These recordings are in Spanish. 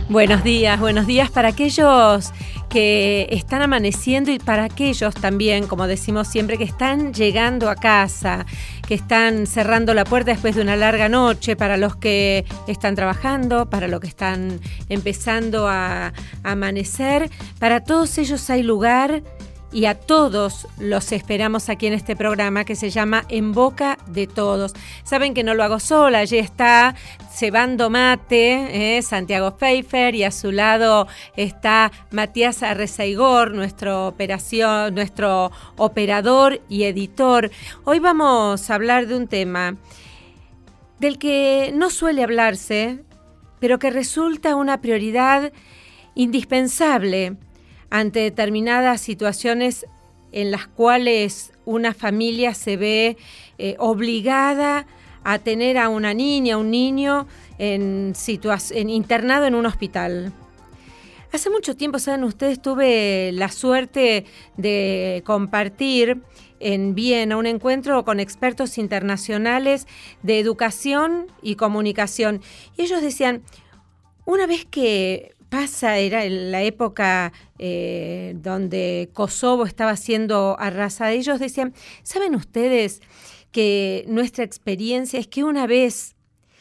Buenos días para aquellos que están amaneciendo y para aquellos también, como decimos siempre, que están llegando a casa, que están cerrando la puerta después de una larga noche, para los que están trabajando, para los que están empezando a amanecer. Para todos ellos hay lugar y a todos los esperamos aquí en este programa que se llama En Boca de Todos. Saben que no lo hago sola, allí está cebando mate, Santiago Pfeiffer, y a su lado está Matías Arrezaigor, nuestro operador y editor. Hoy vamos a hablar de un tema del que no suele hablarse, pero que resulta una prioridad indispensable ante determinadas situaciones en las cuales una familia se ve obligada a tener a una niña, un niño internado en un hospital. Hace mucho tiempo, saben ustedes, tuve la suerte de compartir en Viena un encuentro con expertos internacionales de educación y comunicación. Y ellos decían, una vez que era en la época donde Kosovo estaba siendo arrasada, ellos decían, ¿saben ustedes que nuestra experiencia es que una vez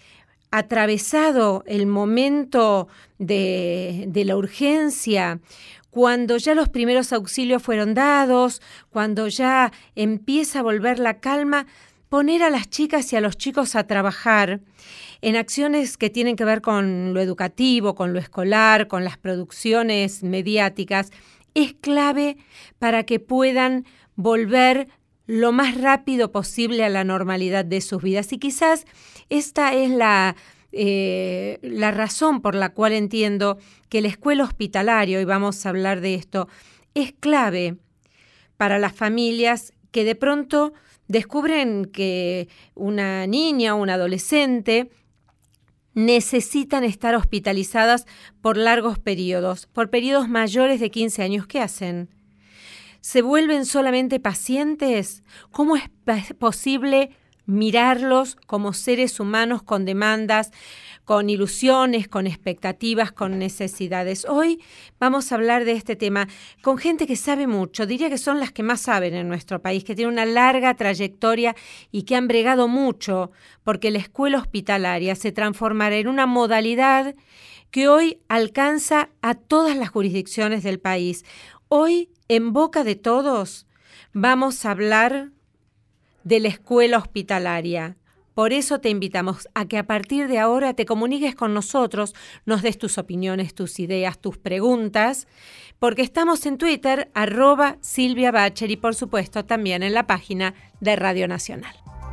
atravesado el momento de la urgencia, cuando ya los primeros auxilios fueron dados, cuando ya empieza a volver la calma, poner a las chicas y a los chicos a trabajar en acciones que tienen que ver con lo educativo, con lo escolar, con las producciones mediáticas, es clave para que puedan volver lo más rápido posible a la normalidad de sus vidas. Y quizás esta es la razón por la cual entiendo que la escuela hospitalaria, y vamos a hablar de esto, es clave para las familias que de pronto descubren que una niña o un adolescente necesitan estar hospitalizadas por largos periodos, por periodos mayores de 15 años. ¿Qué hacen? ¿Se vuelven solamente pacientes? ¿Cómo es posible mirarlos como seres humanos con demandas, con ilusiones, con expectativas, con necesidades? Hoy vamos a hablar de este tema con gente que sabe mucho, diría que son las que más saben en nuestro país, que tienen una larga trayectoria y que han bregado mucho porque la escuela hospitalaria se transformará en una modalidad que hoy alcanza a todas las jurisdicciones del país. Hoy, en boca de todos, vamos a hablar de la escuela hospitalaria. Por eso te invitamos a que a partir de ahora te comuniques con nosotros, nos des tus opiniones, tus ideas, tus preguntas, porque estamos en Twitter, @SilviaBacher, y por supuesto también en la página de Radio Nacional.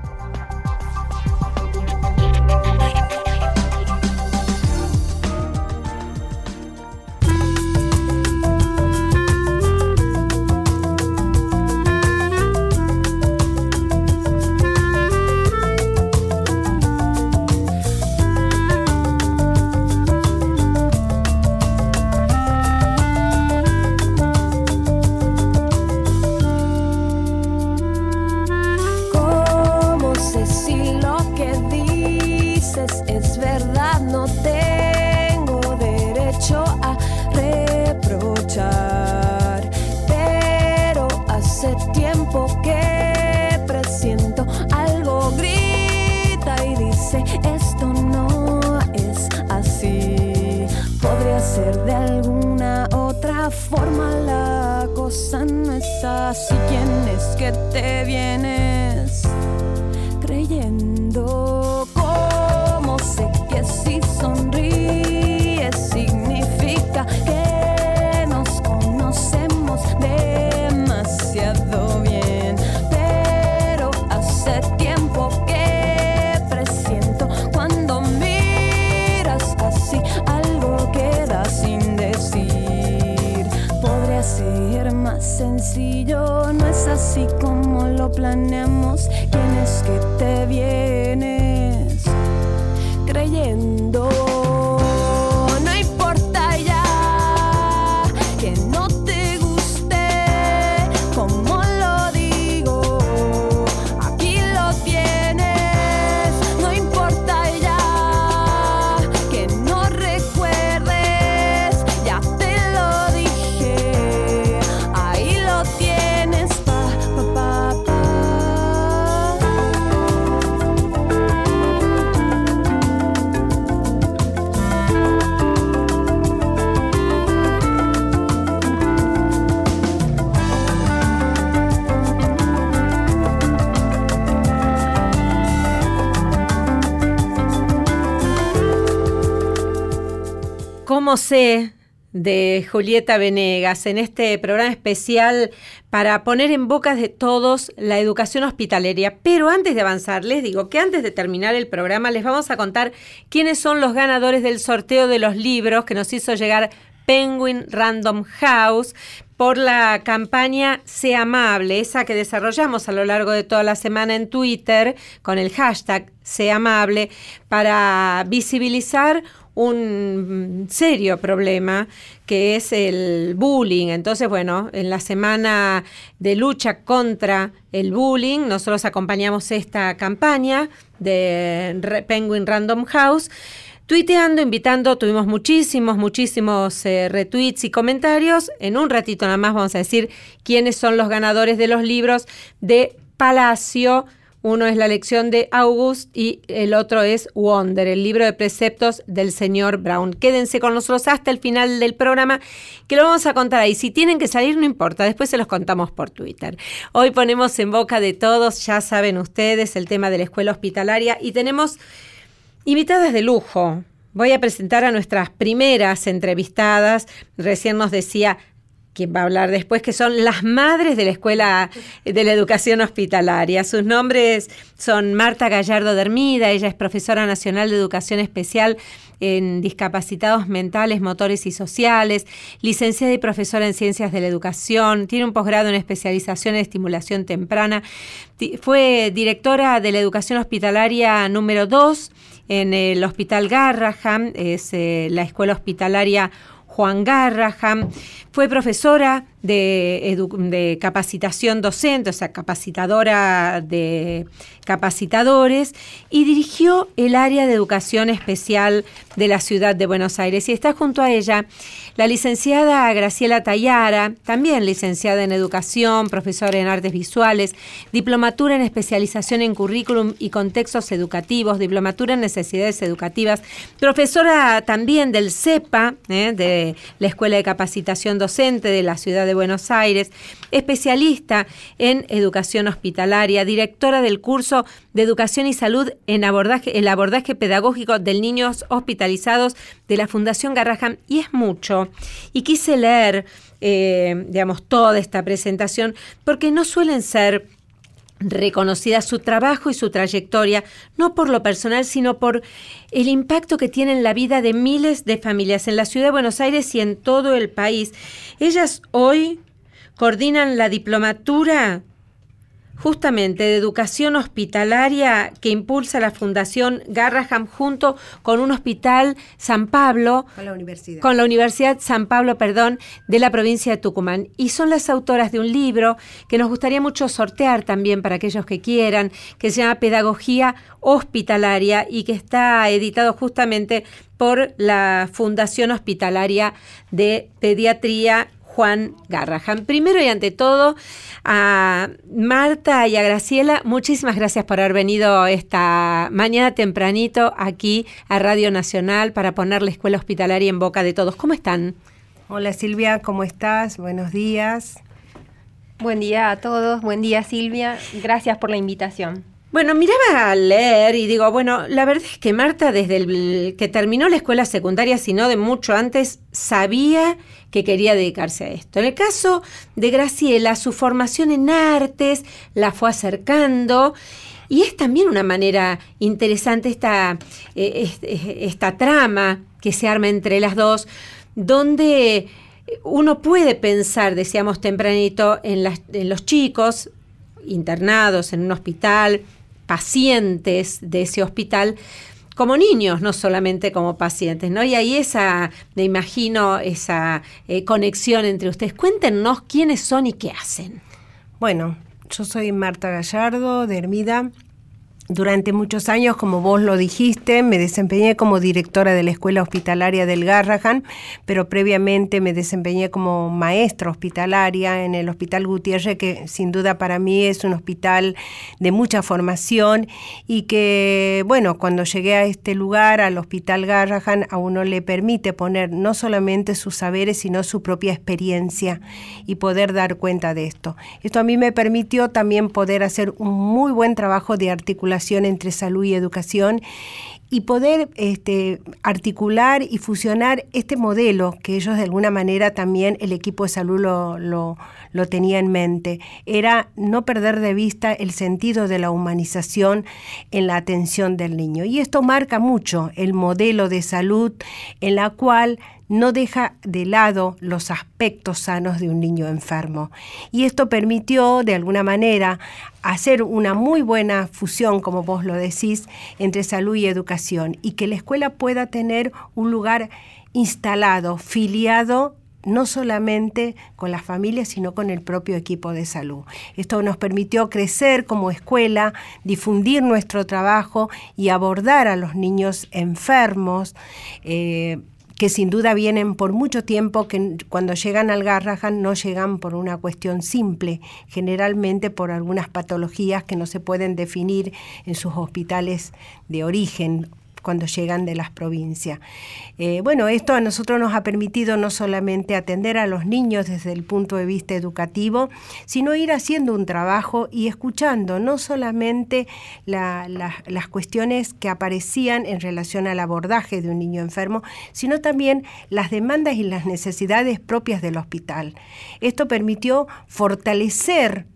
Así, ¿quién es que te vienes creyendo? ¿Cómo sé que si sonríes significa que nos conocemos demasiado bien? Pero hace tiempo que presiento cuando miras así, algo queda sin decir. Podría ser más sencillo, no es así como lo planeamos. ¿Quién es que te vienes creyendo? No importa ya que no te guste como lo digo, aquí lo tienes. No importa ya que no recuerdes cómo sé de Julieta Venegas en este programa especial para poner en bocas de todos la educación hospitalaria. Pero antes de avanzar, les digo que antes de terminar el programa les vamos a contar quiénes son los ganadores del sorteo de los libros que nos hizo llegar Penguin Random House por la campaña Sé Amable, esa que desarrollamos a lo largo de toda la semana en Twitter con el hashtag Sé Amable para visibilizar un serio problema que es el bullying. Entonces, bueno, en la semana de lucha contra el bullying, nosotros acompañamos esta campaña de Penguin Random House, tuiteando, invitando, tuvimos muchísimos retweets y comentarios. En un ratito nada más vamos a decir quiénes son los ganadores de los libros de Palacio. Uno es La lección de August y el otro es Wonder, el libro de preceptos del señor Brown. Quédense con nosotros hasta el final del programa, que lo vamos a contar ahí. Si tienen que salir, no importa, después se los contamos por Twitter. Hoy ponemos en boca de todos, ya saben ustedes, el tema de la escuela hospitalaria y tenemos invitadas de lujo. Voy a presentar a nuestras primeras entrevistadas. Recién nos decía quien va a hablar después, que son las madres de la Escuela de la Educación Hospitalaria. Sus nombres son Marta Gallardo de Hermida, ella es profesora nacional de Educación Especial en discapacitados mentales, motores y sociales, licenciada y profesora en Ciencias de la Educación, tiene un posgrado en especialización en estimulación temprana, fue directora de la Educación Hospitalaria número 2 en el Hospital Garrahan, es la Escuela Hospitalaria Juan Garrahan, fue profesora de capacitación docente, o sea, capacitadora de capacitadores, y dirigió el área de educación especial de la ciudad de Buenos Aires. Y está junto a ella la licenciada Graciela Tayara, también licenciada en educación, profesora en artes visuales, diplomatura en especialización en currículum y contextos educativos, diplomatura en necesidades educativas, profesora también del CEPA, de la Escuela de Capacitación Docente de la ciudad de Buenos Aires, especialista en educación hospitalaria, directora del curso de Educación y Salud en el abordaje pedagógico de niños hospitalizados de la Fundación Garrahan, y es mucho. Y quise leer, toda esta presentación, porque no suelen ser reconocida su trabajo y su trayectoria, no por lo personal, sino por el impacto que tiene en la vida de miles de familias en la ciudad de Buenos Aires y en todo el país. Ellas hoy coordinan la diplomatura justamente de educación hospitalaria que impulsa la Fundación Garrahan junto con un hospital San Pablo, con la Universidad San Pablo, de la provincia de Tucumán. Y son las autoras de un libro que nos gustaría mucho sortear también para aquellos que quieran, que se llama Pedagogía Hospitalaria y que está editado justamente por la Fundación Hospitalaria de Pediatría Juan Garrahan. Primero y ante todo, a Marta y a Graciela, muchísimas gracias por haber venido esta mañana tempranito aquí a Radio Nacional para poner la escuela hospitalaria en boca de todos. ¿Cómo están? Hola Silvia, ¿cómo estás? Buenos días. Buen día a todos, buen día Silvia, gracias por la invitación. Bueno, miraba a leer y digo, bueno, la verdad es que Marta desde que terminó la escuela secundaria, si no de mucho antes, sabía que quería dedicarse a esto. En el caso de Graciela, su formación en artes la fue acercando y es también una manera interesante esta trama que se arma entre las dos, donde uno puede pensar, decíamos tempranito, en los chicos internados en un hospital, pacientes de ese hospital, como niños, no solamente como pacientes, ¿no? Y ahí me imagino esa conexión entre ustedes. Cuéntenos quiénes son y qué hacen. Bueno, yo soy Marta Gallardo de Hermida. Durante muchos años, como vos lo dijiste, me desempeñé como directora de la Escuela Hospitalaria del Garrahan, pero previamente me desempeñé como maestra hospitalaria en el Hospital Gutiérrez, que sin duda para mí es un hospital de mucha formación y que, bueno, cuando llegué a este lugar, al Hospital Garrahan, a uno le permite poner no solamente sus saberes, sino su propia experiencia y poder dar cuenta de esto. Esto a mí me permitió también poder hacer un muy buen trabajo de articulación vinculación entre salud y educación, y poder articular y fusionar este modelo que ellos de alguna manera también el equipo de salud lo tenía en mente. Era no perder de vista el sentido de la humanización en la atención del niño. Y esto marca mucho el modelo de salud en la cual no deja de lado los aspectos sanos de un niño enfermo. Y esto permitió, de alguna manera, hacer una muy buena fusión, como vos lo decís, entre salud y educación, y que la escuela pueda tener un lugar instalado, filiado, no solamente con las familias, sino con el propio equipo de salud. Esto nos permitió crecer como escuela, difundir nuestro trabajo y abordar a los niños enfermos, que sin duda vienen por mucho tiempo, que cuando llegan al Garrahan no llegan por una cuestión simple, generalmente por algunas patologías que no se pueden definir en sus hospitales de origen cuando llegan de las provincias. Esto a nosotros nos ha permitido no solamente atender a los niños desde el punto de vista educativo, sino ir haciendo un trabajo y escuchando no solamente las cuestiones que aparecían en relación al abordaje de un niño enfermo, sino también las demandas y las necesidades propias del hospital. Esto permitió fortalecer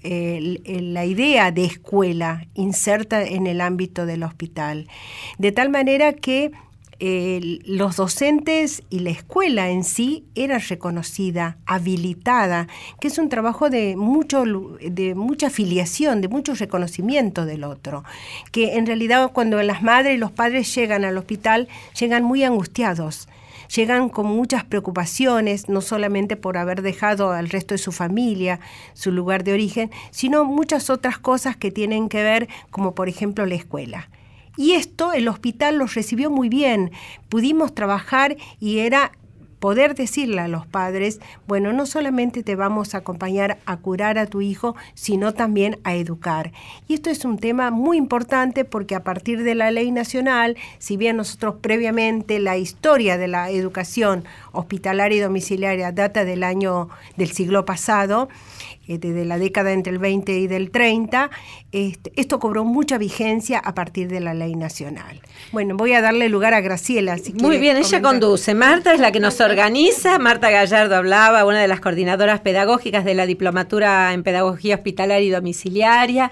la idea de escuela inserta en el ámbito del hospital, de tal manera que los docentes y la escuela en sí era reconocida, habilitada, que es un trabajo de mucha afiliación, de mucho reconocimiento del otro, que en realidad cuando las madres y los padres llegan al hospital, llegan muy angustiados, llegan con muchas preocupaciones, no solamente por haber dejado al resto de su familia, su lugar de origen, sino muchas otras cosas que tienen que ver, como por ejemplo la escuela. Y esto el hospital los recibió muy bien, pudimos trabajar y era poder decirle a los padres, bueno, no solamente te vamos a acompañar a curar a tu hijo, sino también a educar. Y esto es un tema muy importante porque a partir de la ley nacional, si bien nosotros previamente la historia de la educación hospitalaria y domiciliaria data del siglo pasado, de la década entre el 20 y del 30, esto cobró mucha vigencia a partir de la ley nacional. Bueno, voy a darle lugar a Graciela. Si muy bien, ella conduce. Marta es la que nos organiza. Marta Gallardo hablaba, una de las coordinadoras pedagógicas de la Diplomatura en Pedagogía Hospitalaria y Domiciliaria.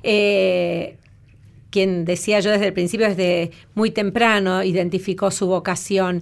Quien decía yo desde el principio, desde muy temprano, identificó su vocación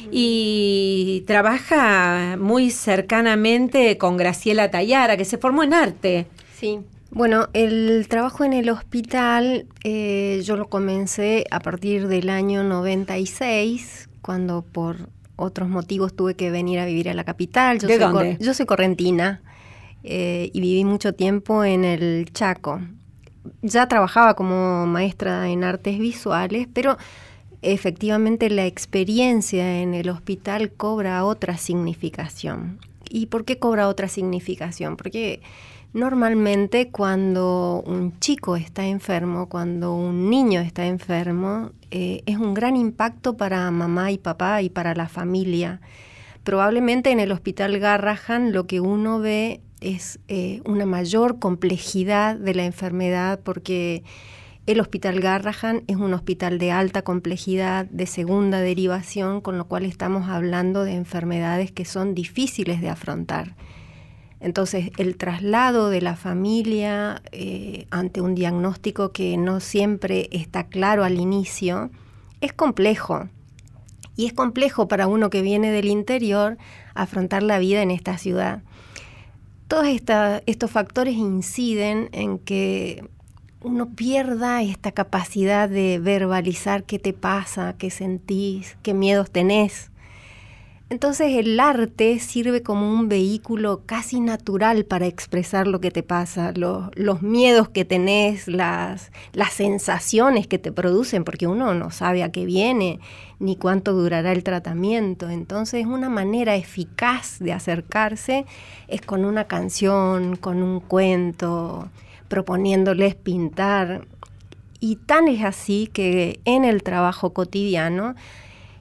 y trabaja muy cercanamente con Graciela Tayara, que se formó en arte. Sí. Bueno, el trabajo en el hospital yo lo comencé a partir del año 96, cuando por otros motivos tuve que venir a vivir a la capital. ¿De dónde? Yo soy correntina y viví mucho tiempo en el Chaco. Ya trabajaba como maestra en artes visuales, pero efectivamente la experiencia en el hospital cobra otra significación. ¿Y por qué cobra otra significación? Porque normalmente cuando un chico está enfermo, cuando un niño está enfermo, es un gran impacto para mamá y papá y para la familia. Probablemente en el Hospital Garrahan lo que uno ve es una mayor complejidad de la enfermedad, porque el Hospital Garrahan es un hospital de alta complejidad, de segunda derivación, con lo cual estamos hablando de enfermedades que son difíciles de afrontar. Entonces, el traslado de la familia ante un diagnóstico que no siempre está claro al inicio es complejo. Y es complejo para uno que viene del interior afrontar la vida en esta ciudad. Todos estos factores inciden en que uno pierda esta capacidad de verbalizar qué te pasa, qué sentís, qué miedos tenés. Entonces el arte sirve como un vehículo casi natural para expresar lo que te pasa, los miedos que tenés, las sensaciones que te producen, porque uno no sabe a qué viene ni cuánto durará el tratamiento. Entonces una manera eficaz de acercarse es con una canción, con un cuento, proponiéndoles pintar. Y tan es así que en el trabajo cotidiano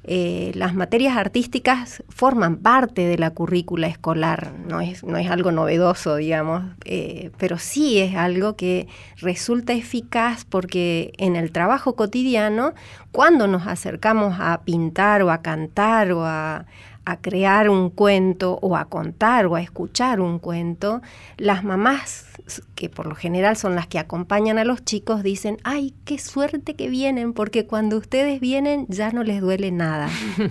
las materias artísticas forman parte de la currícula escolar, no es algo novedoso, digamos, pero sí es algo que resulta eficaz porque en el trabajo cotidiano, cuando nos acercamos a pintar o a cantar o a crear un cuento o a contar o a escuchar un cuento, las mamás, que por lo general son las que acompañan a los chicos, dicen, ¡ay, qué suerte que vienen! Porque cuando ustedes vienen ya no les duele nada.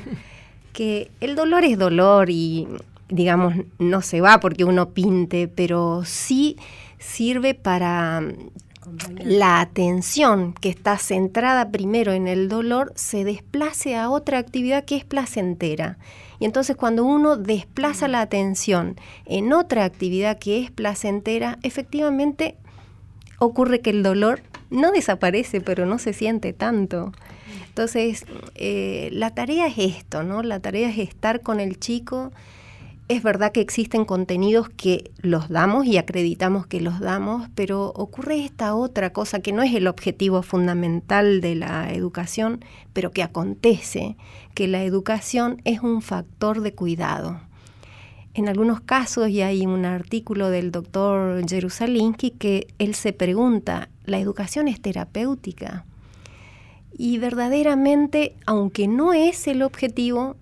Que el dolor es dolor y, digamos, no se va porque uno pinte, pero sí sirve para la atención que está centrada primero en el dolor se desplace a otra actividad que es placentera. Y entonces cuando uno desplaza la atención en otra actividad que es placentera, efectivamente ocurre que el dolor no desaparece, pero no se siente tanto. Entonces, la tarea es esto, ¿no? La tarea es estar con el chico. Es verdad que existen contenidos que los damos y acreditamos que los damos, pero ocurre esta otra cosa que no es el objetivo fundamental de la educación, pero que acontece, que la educación es un factor de cuidado. En algunos casos, y hay un artículo del doctor Jerusalinski que él se pregunta, ¿la educación es terapéutica? Y verdaderamente, aunque no es el objetivo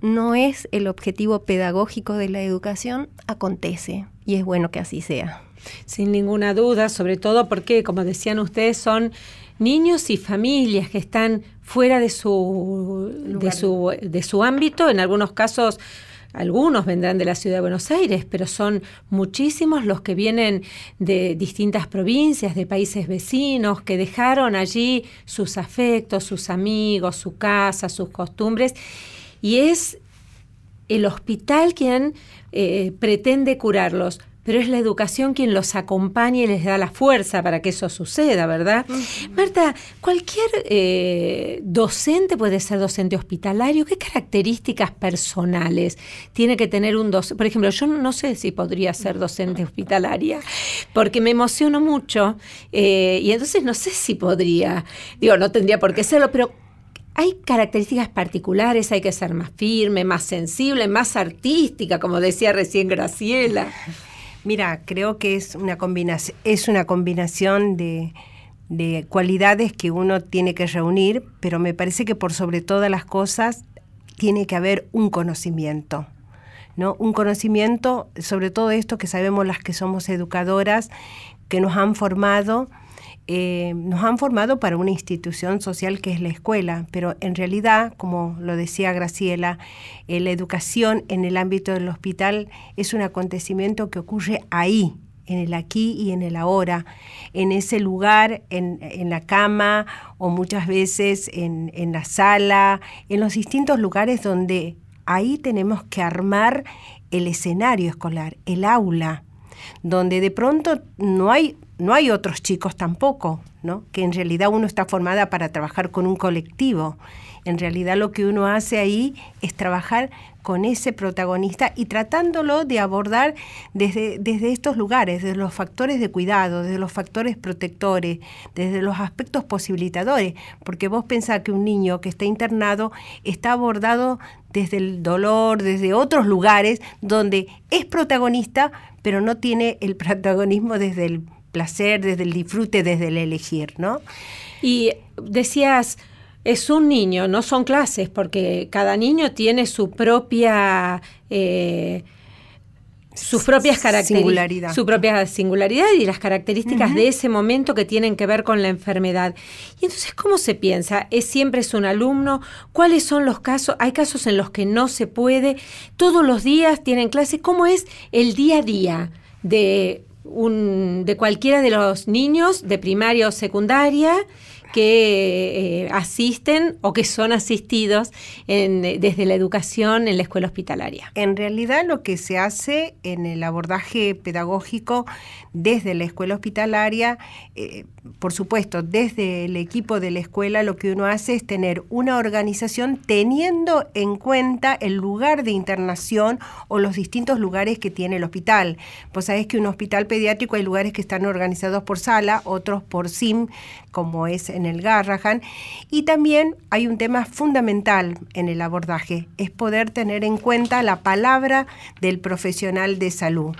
pedagógico de la educación, acontece. Y es bueno que así sea. Sin ninguna duda, sobre todo porque, como decían ustedes, son niños y familias que están fuera de su ámbito. En algunos casos, algunos vendrán de la ciudad de Buenos Aires, pero son muchísimos los que vienen de distintas provincias, de países vecinos, que dejaron allí sus afectos, sus amigos, su casa, sus costumbres, y es el hospital quien pretende curarlos, pero es la educación quien los acompaña y les da la fuerza para que eso suceda, ¿verdad? Uh-huh. Marta, cualquier docente puede ser docente hospitalario. ¿Qué características personales tiene que tener un docente? Por ejemplo, yo no sé si podría ser docente hospitalaria, porque me emociono mucho y entonces no sé si podría. Digo, no tendría por qué serlo, pero hay características particulares, hay que ser más firme, más sensible, más artística, como decía recién Graciela. Mira, creo que es una combinación de cualidades que uno tiene que reunir, pero me parece que por sobre todas las cosas tiene que haber un conocimiento, ¿no? Un conocimiento sobre todo esto que sabemos las que somos educadoras, que nos han formado para una institución social que es la escuela, pero en realidad, como lo decía Graciela, la educación en el ámbito del hospital es un acontecimiento que ocurre ahí, en el aquí y en el ahora, en ese lugar, en la cama o muchas veces en la sala, en los distintos lugares donde ahí tenemos que armar el escenario escolar, el aula, donde de pronto no hay otros chicos tampoco, ¿no? Que en realidad uno está formada para trabajar con un colectivo. En realidad lo que uno hace ahí es trabajar con ese protagonista y tratándolo de abordar desde estos lugares, desde los factores de cuidado, desde los factores protectores, desde los aspectos posibilitadores, porque vos pensás que un niño que está internado está abordado desde el dolor, desde otros lugares donde es protagonista, pero no tiene el protagonismo desde el placer, desde el disfrute, desde el elegir, ¿no? Y decías, es un niño, no son clases, porque cada niño tiene su propia sus propias características, su propia singularidad y las características de ese momento que tienen que ver con la enfermedad. Y entonces, ¿cómo se piensa? ¿Siempre es un alumno? ¿Cuáles son los casos? ¿Hay casos en los que no se puede? ¿Todos los días tienen clase? ¿Cómo es el día a día de cualquiera de los niños de primaria o secundaria que asisten o que son asistidos desde la educación en la escuela hospitalaria? En realidad lo que se hace en el abordaje pedagógico desde la escuela hospitalaria, por supuesto, desde el equipo de la escuela, lo que uno hace es tener una organización teniendo en cuenta el lugar de internación o los distintos lugares que tiene el hospital. Pues sabés que en un hospital pediátrico hay lugares que están organizados por sala, otros por SIM, como es en el Garrahan. Y también hay un tema fundamental en el abordaje, es poder tener en cuenta la palabra del profesional de salud.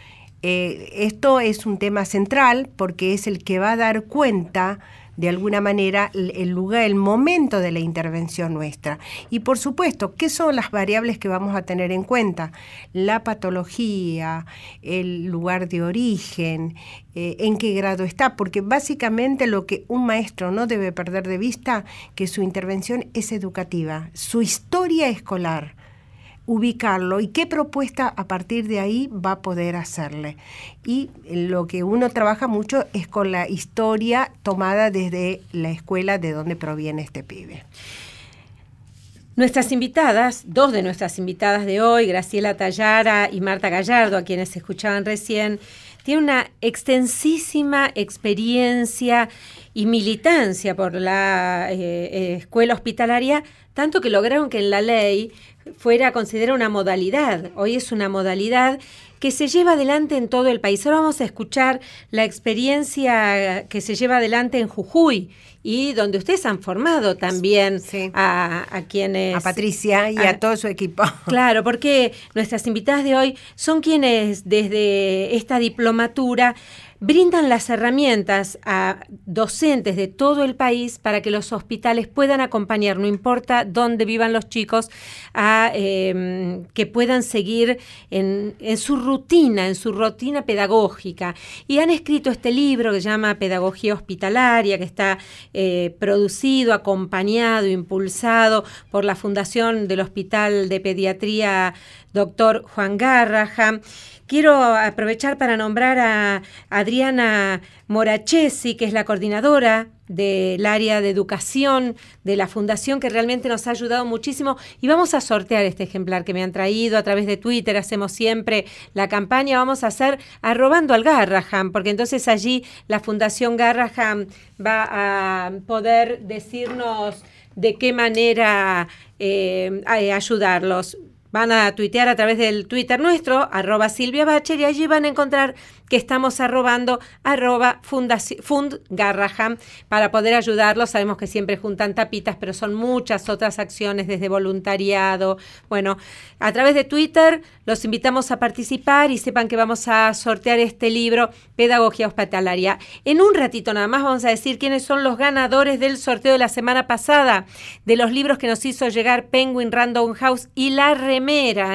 Esto es un tema central porque es el que va a dar cuenta de alguna manera el lugar, el momento de la intervención nuestra. Y por supuesto, ¿qué son las variables que vamos a tener en cuenta? La patología, el lugar de origen, en qué grado está, porque básicamente lo que un maestro no debe perder de vista, que su intervención es educativa, su historia escolar, ubicarlo y qué propuesta a partir de ahí va a poder hacerle. Y lo que uno trabaja mucho es con la historia tomada desde la escuela de donde proviene este pibe. Nuestras invitadas, dos de nuestras invitadas de hoy, Graciela Tallara y Marta Gallardo, a quienes escuchaban recién, tienen una extensísima experiencia y militancia por la escuela hospitalaria, tanto que lograron que en la ley fuera considerada una modalidad. Hoy es una modalidad que se lleva adelante en todo el país. Ahora vamos a escuchar la experiencia que se lleva adelante en Jujuy y donde ustedes han formado también a quienes... A Patricia y a todo su equipo. Claro, porque nuestras invitadas de hoy son quienes desde esta diplomatura brindan las herramientas a docentes de todo el país para que los hospitales puedan acompañar, no importa dónde vivan los chicos, a que puedan seguir en su rutina pedagógica. Y han escrito este libro que se llama Pedagogía Hospitalaria, que está producido, acompañado, impulsado por la Fundación del Hospital de Pediatría Dr. Juan Garrahan. Quiero aprovechar para nombrar a Adriana Morachesi, que es la coordinadora del área de educación de la Fundación, que realmente nos ha ayudado muchísimo. Y vamos a sortear este ejemplar que me han traído a través de Twitter. Hacemos siempre la campaña. Vamos a hacer arrobando al Garrahan, porque entonces allí la Fundación Garrahan va a poder decirnos de qué manera ayudarlos. Van a tuitear a través del Twitter nuestro, @SilviaBacher, y allí van a encontrar que estamos arrobando @FundGarrahan para poder ayudarlos. Sabemos que siempre juntan tapitas, pero son muchas otras acciones desde voluntariado. Bueno, a través de Twitter los invitamos a participar y sepan que vamos a sortear este libro, Pedagogía Hospitalaria. En un ratito nada más vamos a decir quiénes son los ganadores del sorteo de la semana pasada, de los libros que nos hizo llegar Penguin Random House y la remera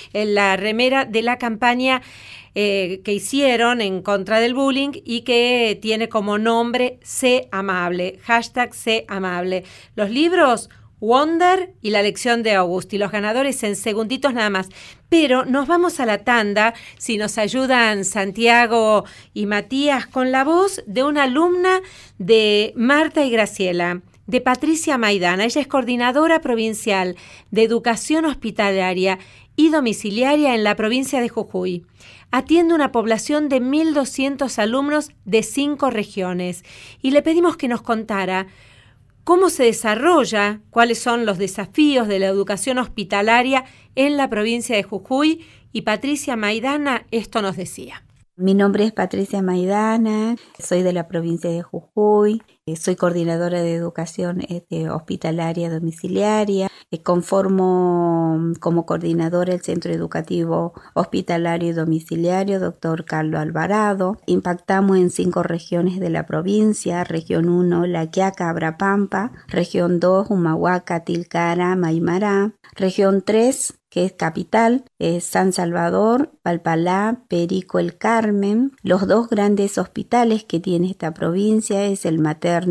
de la campaña que hicieron en contra del bullying y que tiene como nombre Sé Amable, #SéAmable. Los libros Wonder y La Lección de August, y los ganadores en segunditos nada más. Pero nos vamos a la tanda, si nos ayudan Santiago y Matías, con la voz de una alumna de Marta y Graciela, de Patricia Maidana. Ella es coordinadora provincial de educación hospitalaria y domiciliaria en la provincia de Jujuy. Atiende una población de 1.200 alumnos de 5 regiones y le pedimos que nos contara cómo se desarrolla, cuáles son los desafíos de la educación hospitalaria en la provincia de Jujuy, y Patricia Maidana esto nos decía. Mi nombre es Patricia Maidana, soy de la provincia de Jujuy, soy coordinadora de educación hospitalaria domiciliaria, conformo como coordinadora el Centro Educativo Hospitalario y Domiciliario Dr. Carlos Alvarado. Impactamos en 5 regiones de la provincia: región 1, La Quiaca, Abrapampa; región 2, Humahuaca, Tilcara, Maimará; región 3, que es capital, San Salvador, Palpalá, Perico, El Carmen. Los 2 grandes hospitales que tiene esta provincia es el materno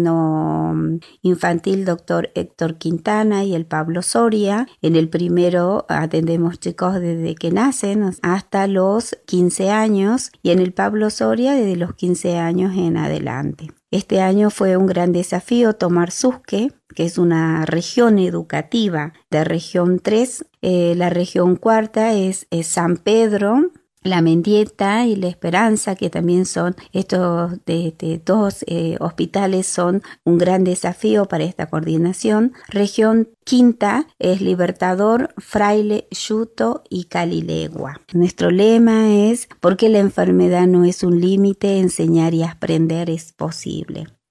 infantil Dr. Héctor Quintana y el Pablo Soria. En el primero atendemos chicos desde que nacen hasta los 15 años y en el Pablo Soria desde los 15 años en adelante. Este año fue un gran desafío tomar Susque, que es una región educativa de región 3. La región 4 es San Pedro, La Mendieta y La Esperanza, que también son estos dos hospitales, son un gran desafío para esta coordinación. Región 5 es Libertador, Fraile, Yuto y Calilegua. Nuestro lema es: porque la enfermedad no es un límite, enseñar y aprender es posible.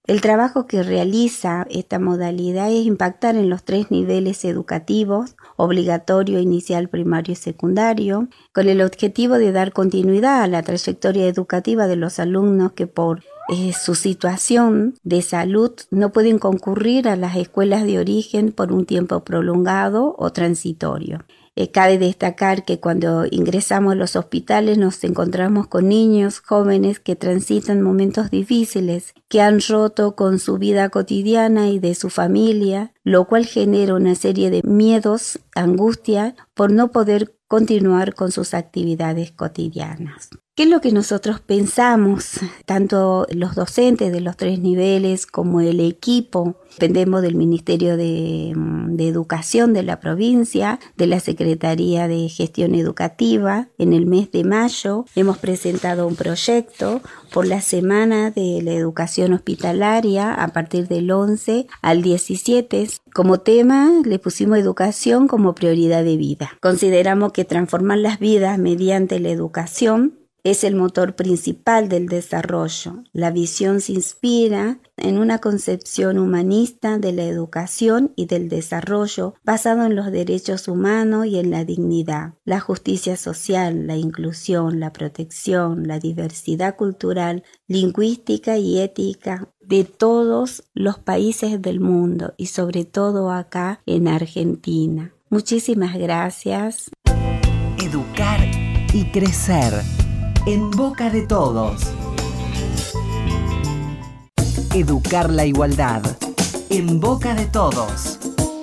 El trabajo que realiza esta modalidad es impactar en los 3 niveles educativos, obligatorio, inicial, primario y secundario, con el objetivo de dar continuidad a la trayectoria educativa de los alumnos que por su situación de salud no pueden concurrir a las escuelas de origen por un tiempo prolongado o transitorio. Cabe destacar que cuando ingresamos a los hospitales nos encontramos con niños, jóvenes que transitan momentos difíciles, que han roto con su vida cotidiana y de su familia, lo cual genera una serie de miedos, angustia por no poder continuar con sus actividades cotidianas. ¿Qué es lo que nosotros pensamos? Tanto los docentes de los 3 niveles como el equipo, dependemos del Ministerio de Educación de la provincia, de la Secretaría de Gestión Educativa. En el mes de mayo hemos presentado un proyecto por la Semana de la Educación Hospitalaria a partir del 11 al 17. Como tema le pusimos educación como prioridad de vida. Consideramos que transformar las vidas mediante la educación es el motor principal del desarrollo. La visión se inspira en una concepción humanista de la educación y del desarrollo basado en los derechos humanos y en la dignidad, la justicia social, la inclusión, la protección, la diversidad cultural, lingüística y ética de todos los países del mundo y sobre todo acá en Argentina. Muchísimas gracias. Educar y crecer. En boca de todos. Educar la igualdad. En boca de todos.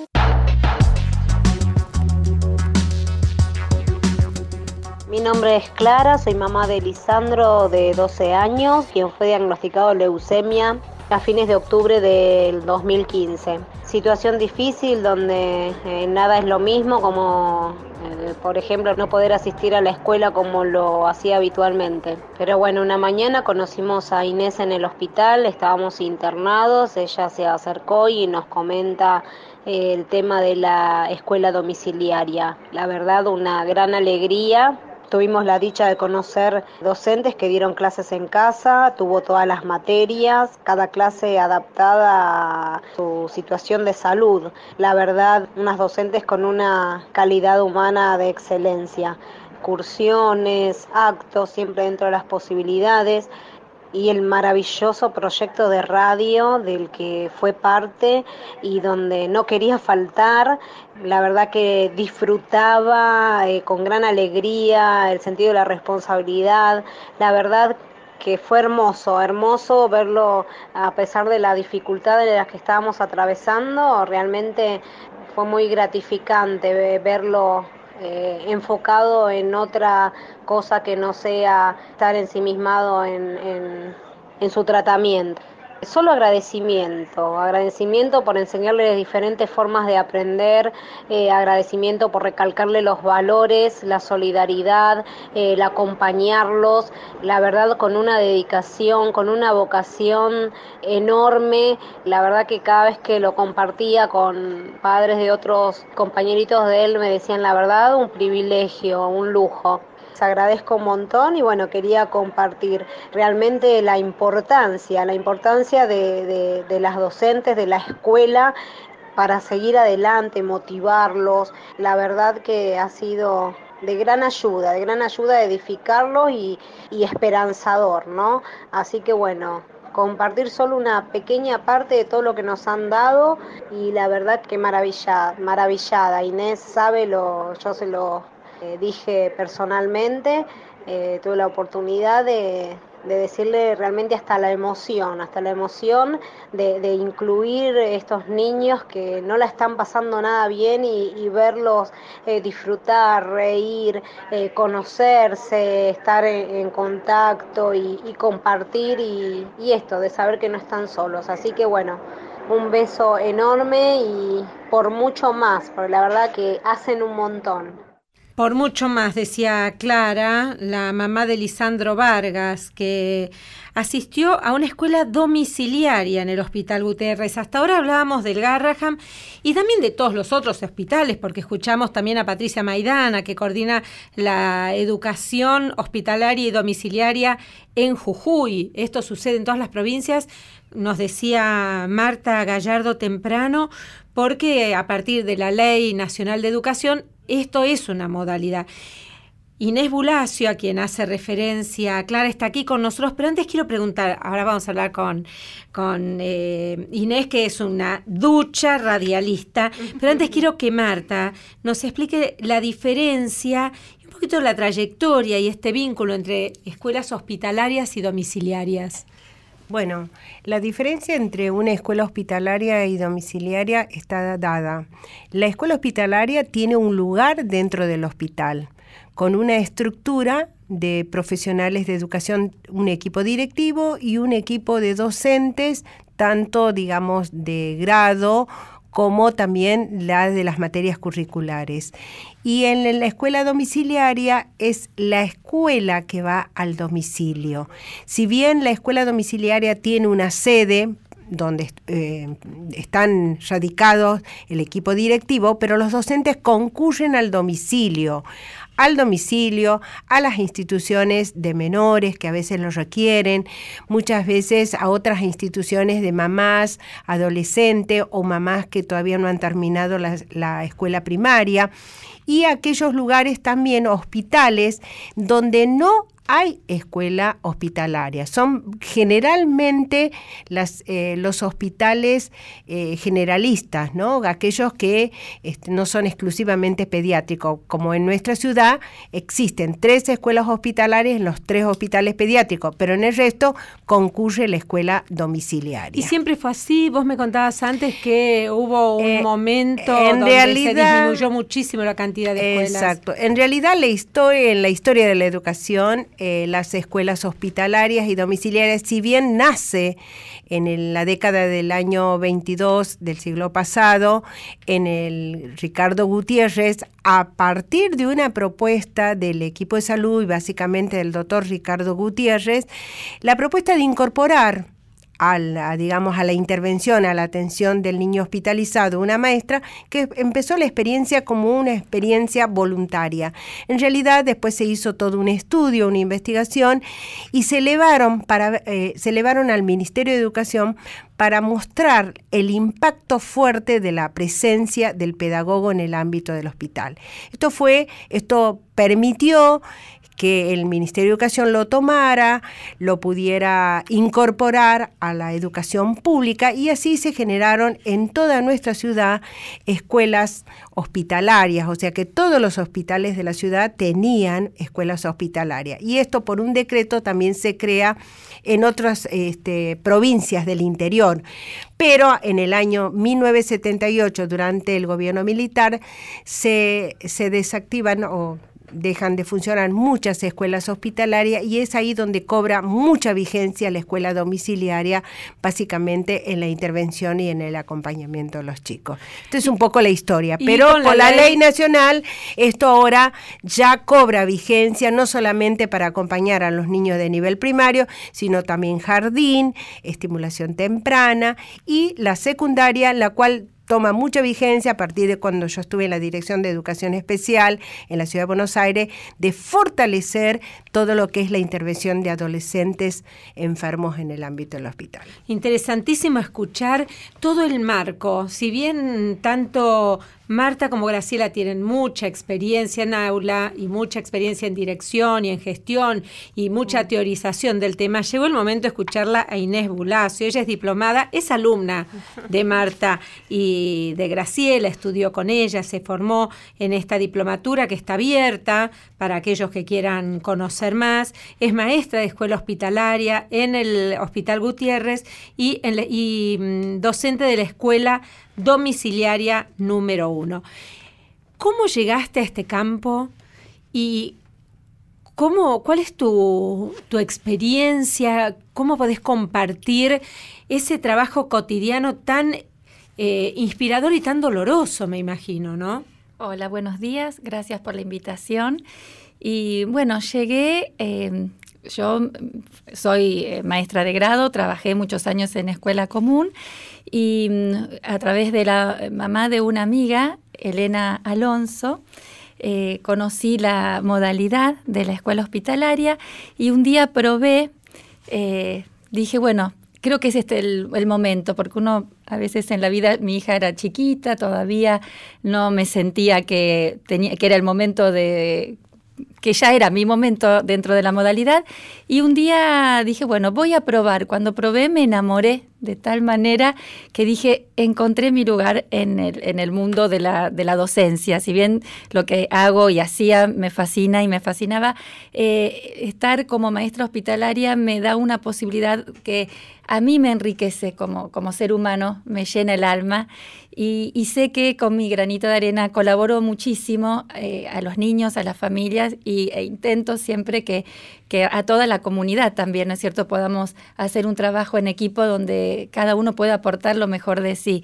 Mi nombre es Clara, soy mamá de Lisandro de 12 años, quien fue diagnosticado leucemia a fines de octubre del 2015. Situación difícil donde nada es lo mismo, como por ejemplo no poder asistir a la escuela como lo hacía habitualmente. Pero bueno, una mañana conocimos a Inés en el hospital, estábamos internados, ella se acercó y nos comenta el tema de la escuela domiciliaria. La verdad, una gran alegría. Tuvimos la dicha de conocer docentes que dieron clases en casa, tuvo todas las materias, cada clase adaptada a su situación de salud. La verdad, unas docentes con una calidad humana de excelencia. Excursiones, actos, siempre dentro de las posibilidades. Y el maravilloso proyecto de radio del que fue parte y donde no quería faltar. La verdad que disfrutaba con gran alegría el sentido de la responsabilidad. La verdad que fue hermoso verlo a pesar de la dificultad en la que estábamos atravesando. Realmente fue muy gratificante verlo enfocado en otra cosa que no sea estar ensimismado en su tratamiento. Solo agradecimiento por enseñarles diferentes formas de aprender, agradecimiento por recalcarle los valores, la solidaridad, el acompañarlos, la verdad con una dedicación, con una vocación enorme. La verdad que cada vez que lo compartía con padres de otros compañeritos de él me decían la verdad, un privilegio, un lujo. Les agradezco un montón y bueno, quería compartir realmente la importancia de las docentes, de la escuela para seguir adelante, motivarlos. La verdad que ha sido de gran ayuda edificarlos y esperanzador, ¿no? Así que bueno, compartir solo una pequeña parte de todo lo que nos han dado y la verdad que maravillada. Inés sabe, yo se lo dije personalmente, tuve la oportunidad de decirle realmente hasta la emoción de incluir estos niños que no la están pasando nada bien y verlos disfrutar, reír, conocerse, estar en contacto y compartir y esto de saber que no están solos. Así que bueno, un beso enorme y por mucho más, porque la verdad que hacen un montón. Por mucho más, decía Clara, la mamá de Lisandro Vargas, que asistió a una escuela domiciliaria en el Hospital Gutiérrez. Hasta ahora hablábamos del Garrahan y también de todos los otros hospitales, porque escuchamos también a Patricia Maidana, que coordina la educación hospitalaria y domiciliaria en Jujuy. Esto sucede en todas las provincias, nos decía Marta Gallardo temprano, porque a partir de la Ley Nacional de Educación, esto es una modalidad. Inés Bulacio, a quien hace referencia Clara, está aquí con nosotros, pero antes quiero preguntar, ahora vamos a hablar con Inés, que es una ducha radialista, pero antes quiero que Marta nos explique la diferencia y un poquito la trayectoria y este vínculo entre escuelas hospitalarias y domiciliarias. Bueno, la diferencia entre una escuela hospitalaria y domiciliaria está dada. La escuela hospitalaria tiene un lugar dentro del hospital, con una estructura de profesionales de educación, un equipo directivo y un equipo de docentes, tanto, digamos, de grado como también la de las materias curriculares. Y en la escuela domiciliaria es la escuela que va al domicilio. Si bien la escuela domiciliaria tiene una sede donde están radicados el equipo directivo, pero los docentes concurren al domicilio, a las instituciones de menores que a veces lo requieren, muchas veces a otras instituciones de mamás, adolescentes o mamás que todavía no han terminado la escuela primaria, y aquellos lugares también, hospitales, donde no hay escuela hospitalaria. Son generalmente los hospitales generalistas, ¿no? Aquellos que no son exclusivamente pediátricos. Como en nuestra ciudad existen 3 escuelas hospitalarias en los 3 hospitales pediátricos, pero en el resto concurre la escuela domiciliaria. ¿Y siempre fue así? Vos me contabas antes que hubo un momento donde se disminuyó muchísimo la cantidad de escuelas. Exacto. En realidad en la historia de la educación, las escuelas hospitalarias y domiciliarias, si bien nace en la década del año 22 del siglo pasado, en el Ricardo Gutiérrez, a partir de una propuesta del equipo de salud y básicamente del doctor Ricardo Gutiérrez, la propuesta de incorporar a la intervención, a la atención del niño hospitalizado, una maestra que empezó la experiencia como una experiencia voluntaria. En realidad después se hizo todo un estudio, una investigación, y se elevaron al Ministerio de Educación para mostrar el impacto fuerte de la presencia del pedagogo en el ámbito del hospital. Esto permitió que el Ministerio de Educación lo tomara, lo pudiera incorporar a la educación pública, y así se generaron en toda nuestra ciudad escuelas hospitalarias, o sea que todos los hospitales de la ciudad tenían escuelas hospitalarias. Y esto por un decreto también se crea en otras provincias del interior. Pero en el año 1978, durante el gobierno militar, se desactivan o dejan de funcionar muchas escuelas hospitalarias, y es ahí donde cobra mucha vigencia la escuela domiciliaria, básicamente en la intervención y en el acompañamiento de los chicos. Esto es un poco la historia, pero con la ley nacional esto ahora ya cobra vigencia, no solamente para acompañar a los niños de nivel primario, sino también jardín, estimulación temprana y la secundaria, la cual toma mucha vigencia a partir de cuando yo estuve en la Dirección de Educación Especial en la Ciudad de Buenos Aires, de fortalecer todo lo que es la intervención de adolescentes enfermos en el ámbito del hospital. Interesantísimo escuchar todo el marco. Si bien tanto Marta como Graciela tienen mucha experiencia en aula y mucha experiencia en dirección y en gestión y mucha teorización del tema, llegó el momento de escucharla a Inés Bulacio. Ella es diplomada, es alumna de Marta y de Graciela, estudió con ella, se formó en esta diplomatura que está abierta para aquellos que quieran conocer más. Es maestra de escuela hospitalaria en el Hospital Gutiérrez y docente de la escuela domiciliaria número 1. ¿Cómo llegaste a este campo y cuál es tu experiencia? ¿Cómo podés compartir ese trabajo cotidiano tan inspirador y tan doloroso, me imagino, ¿no? Hola, buenos días, gracias por la invitación. Y bueno, llegué, yo soy maestra de grado, trabajé muchos años en escuela común y a través de la mamá de una amiga, Elena Alonso, conocí la modalidad de la escuela hospitalaria y un día probé, dije, bueno, creo que es el momento, porque uno a veces en la vida, mi hija era chiquita, todavía no me sentía que era el momento que ya era mi momento dentro de la modalidad, y un día dije, bueno, voy a probar. Cuando probé me enamoré de tal manera que dije, encontré mi lugar en el mundo de la docencia. Si bien lo que hago y hacía me fascina y me fascinaba, estar como maestra hospitalaria me da una posibilidad que a mí me enriquece como ser humano, me llena el alma y sé que con mi granito de arena colaboro muchísimo a los niños, a las familias e intento siempre que a toda la comunidad también, ¿no es cierto?, podamos hacer un trabajo en equipo donde cada uno pueda aportar lo mejor de sí.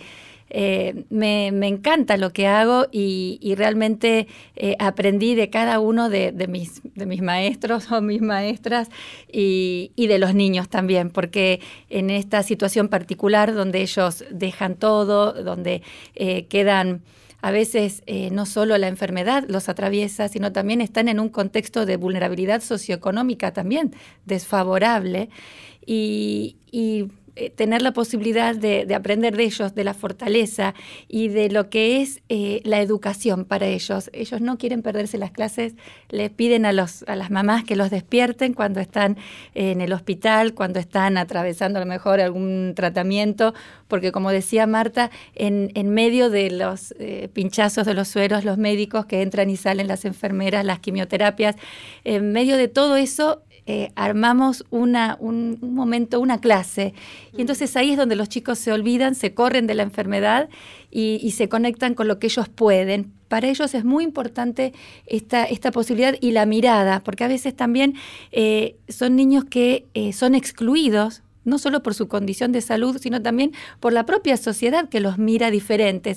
Me encanta lo que hago y realmente aprendí de cada uno de mis maestros o mis maestras y de los niños también, porque en esta situación particular donde ellos dejan todo, donde quedan... A veces no solo la enfermedad los atraviesa, sino también están en un contexto de vulnerabilidad socioeconómica también desfavorable y tener la posibilidad de aprender de ellos, de la fortaleza y de lo que es la educación para ellos. Ellos no quieren perderse las clases, les piden a las mamás que los despierten cuando están en el hospital, cuando están atravesando a lo mejor algún tratamiento, porque como decía Marta, en medio de los pinchazos de los sueros, los médicos que entran y salen, las enfermeras, las quimioterapias, en medio de todo eso, armamos un momento, una clase, y entonces ahí es donde los chicos se olvidan, se corren de la enfermedad y se conectan con lo que ellos pueden. Para ellos es muy importante esta posibilidad y la mirada, porque a veces también son niños que son excluidos, no solo por su condición de salud, sino también por la propia sociedad que los mira diferente.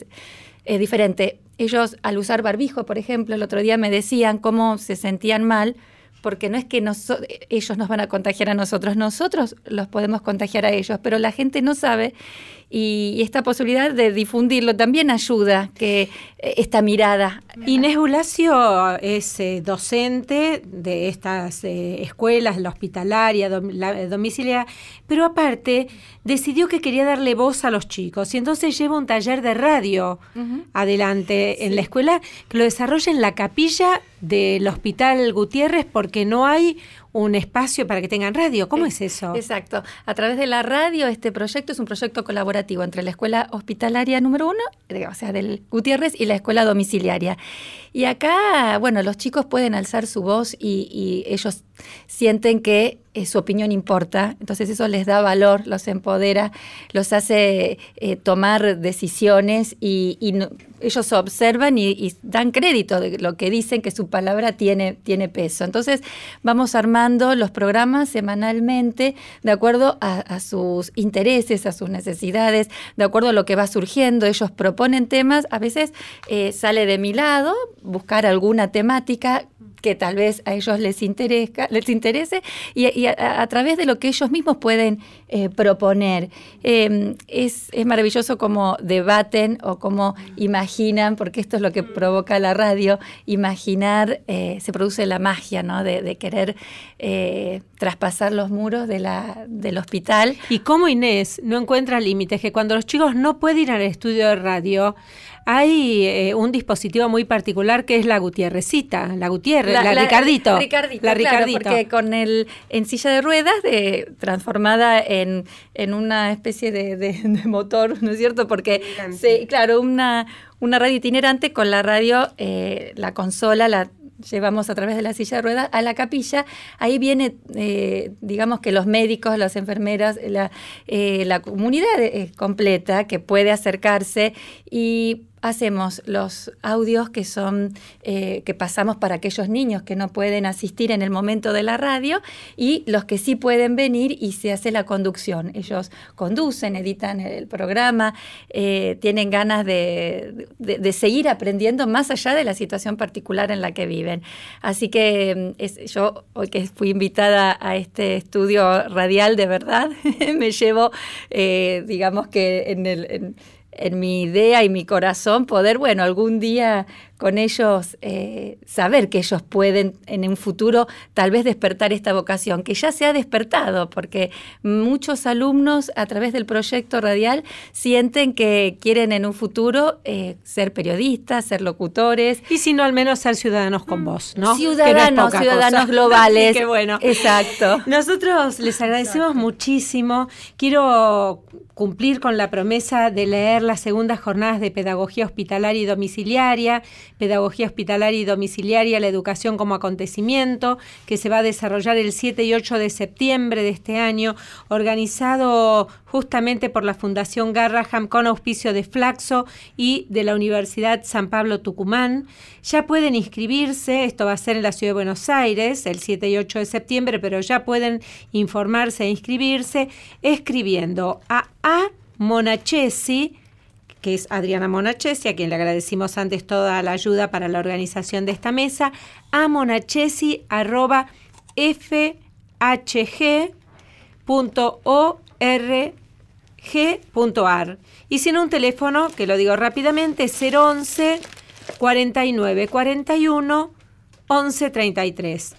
Ellos, al usar barbijo, por ejemplo, el otro día me decían cómo se sentían mal, porque no es que ellos nos van a contagiar a nosotros los podemos contagiar a ellos, pero la gente no sabe y esta posibilidad de difundirlo también ayuda, que esta mirada. Inés Bulacio es docente de estas escuelas, la hospitalaria, la domiciliaria, pero aparte decidió que quería darle voz a los chicos y entonces lleva un taller de radio adelante en la escuela que lo desarrolla en la capilla del Hospital Gutiérrez porque no hay un espacio para que tengan radio. ¿Cómo es eso? Exacto. A través de la radio, este proyecto es un proyecto colaborativo entre la Escuela Hospitalaria número 1, o sea, del Gutiérrez, y la Escuela Domiciliaria. Y acá, bueno, los chicos pueden alzar su voz y ellos sienten que su opinión importa, entonces eso les da valor, los empodera, los hace tomar decisiones y ellos observan y dan crédito de lo que dicen, que su palabra tiene peso. Entonces vamos armando los programas semanalmente de acuerdo a sus intereses, a sus necesidades, de acuerdo a lo que va surgiendo. Ellos proponen temas, a veces sale de mi lado buscar alguna temática que tal vez a ellos les interese y a través de lo que ellos mismos pueden proponer. Es maravilloso cómo debaten o cómo imaginan, porque esto es lo que provoca la radio, imaginar, se produce la magia, ¿no? de querer traspasar los muros del hospital. Y cómo Inés no encuentra límites, que cuando los chicos no pueden ir al estudio de radio, hay un dispositivo muy particular que es la Gutiérrezcita, la Ricardito. Claro, porque con en silla de ruedas, transformada en una especie de motor, ¿no es cierto? Porque, claro, una radio itinerante con la radio, la consola, la llevamos a través de la silla de ruedas a la capilla. Ahí viene, digamos que los médicos, las enfermeras, la comunidad completa que puede acercarse y hacemos los audios que son que pasamos para aquellos niños que no pueden asistir en el momento de la radio y los que sí pueden venir y se hace la conducción. Ellos conducen, editan el programa, tienen ganas de seguir aprendiendo más allá de la situación particular en la que viven. Así que yo, hoy que fui invitada a este estudio radial, de verdad, me llevo, digamos que en mi idea y mi corazón poder, algún día con ellos saber que ellos pueden en un futuro tal vez despertar esta vocación, que ya se ha despertado, porque muchos alumnos a través del proyecto radial sienten que quieren en un futuro ser periodistas, ser locutores. Y si no, al menos ser ciudadanos con voz, ¿no? Ciudadanos globales. Qué bueno. Exacto. Nosotros les agradecemos muchísimo. Quiero cumplir con la promesa de leer las segundas jornadas de Pedagogía Hospitalaria y Domiciliaria, la educación como acontecimiento, que se va a desarrollar el 7 y 8 de septiembre de este año, organizado justamente por la Fundación Garrahan con auspicio de Flaxo y de la Universidad San Pablo Tucumán. Ya pueden inscribirse, esto va a ser en la Ciudad de Buenos Aires el 7 y 8 de septiembre, pero ya pueden informarse e inscribirse escribiendo a Monachesi, que es Adriana Monachesi, a quien le agradecimos antes toda la ayuda para la organización de esta mesa, a monachesi@fhg.org.ar. Y si no, un teléfono, que lo digo rápidamente, 011 49 41 11 33.